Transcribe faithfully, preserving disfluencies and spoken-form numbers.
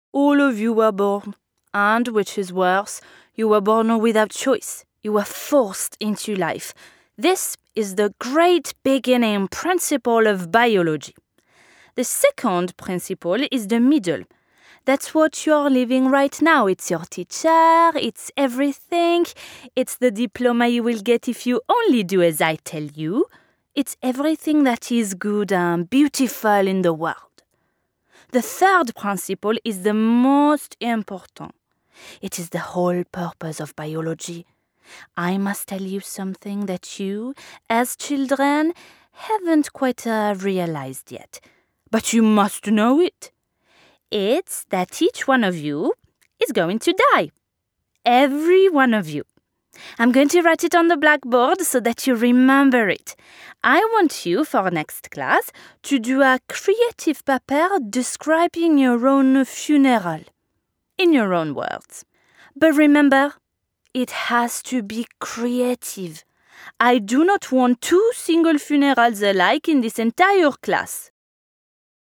All of you were born, and, which is worse, you were born without choice. You were forced into life. This is the great beginning principle of biology. The second principle is the middle. That's what you're living right now. It's your teacher, it's everything. It's the diploma you will get if you only do as I tell you. It's everything that is good and beautiful in the world. The third principle is the most important. It is the whole purpose of biology. I must tell you something that you, as children, haven't quite uh, realized yet. But you must know it. It's that each one of you is going to die. Every one of you. I'm going to write it on the blackboard so that you remember it. I want you, for next class, to do a creative paper describing your own funeral. In your own words. But remember, it has to be creative. I do not want two single funerals alike in this entire class.